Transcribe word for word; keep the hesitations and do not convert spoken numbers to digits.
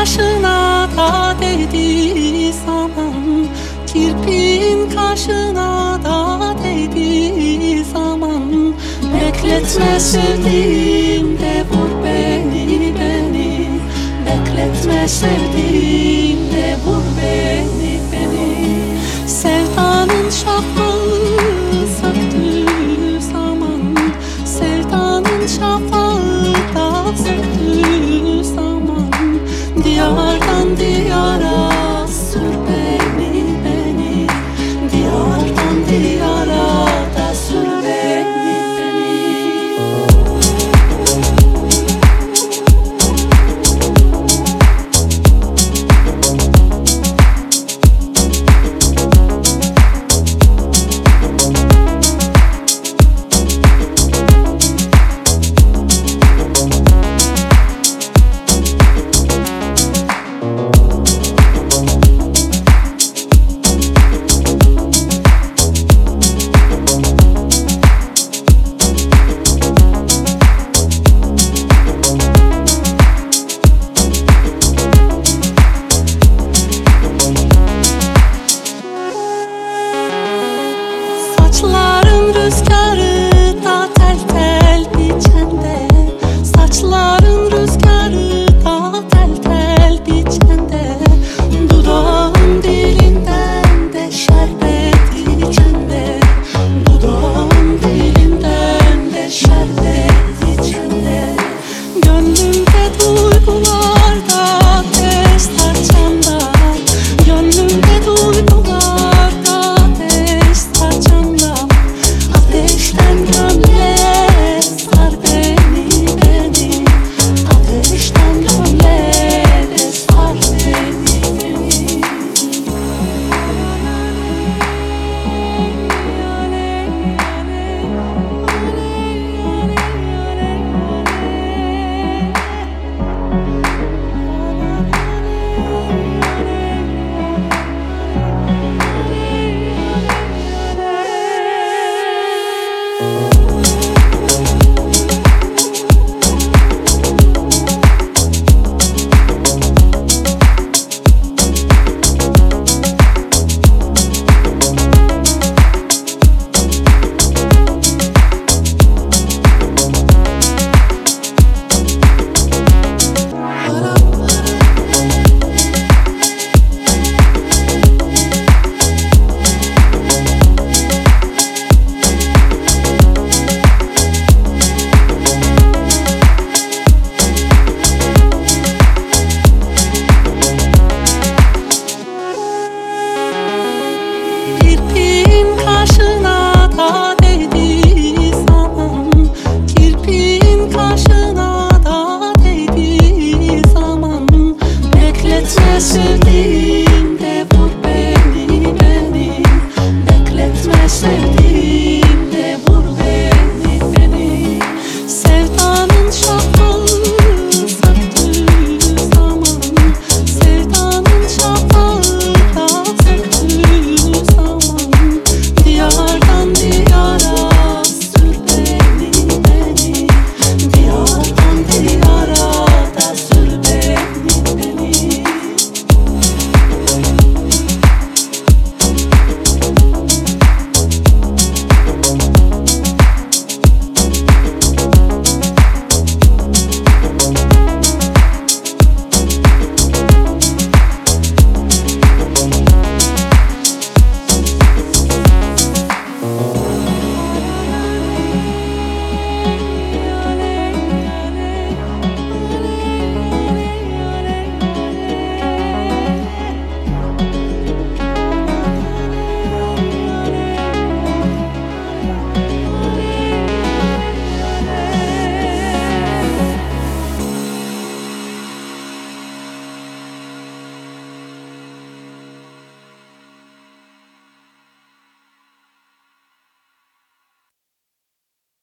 kaşına da değdiği zaman, kirpin kaşına da değdiği zaman, bekletme sevdiğim de vur beni beni, bekletme sevdiğim de vur beni beni. Sevdanın şafağı söktüğü zaman, sevdanın şafağı da söktüğü zaman, diyardan diyara sür beni beni, diyardan diyara da sür beni beni. Saçların rüzgarı da tel tel biçende, saçların rüzgarı da tel tel biçende, dudağın dilinden de şerbet içende, dudağın dilinden de şerbet içende. Gönlümde duygular da ateş saçanda, gönlümde duygular da ateş saçanda. Ateşten gömleğe sar beni beni, ateşten gömleğe sar beni beni. We'll be right back.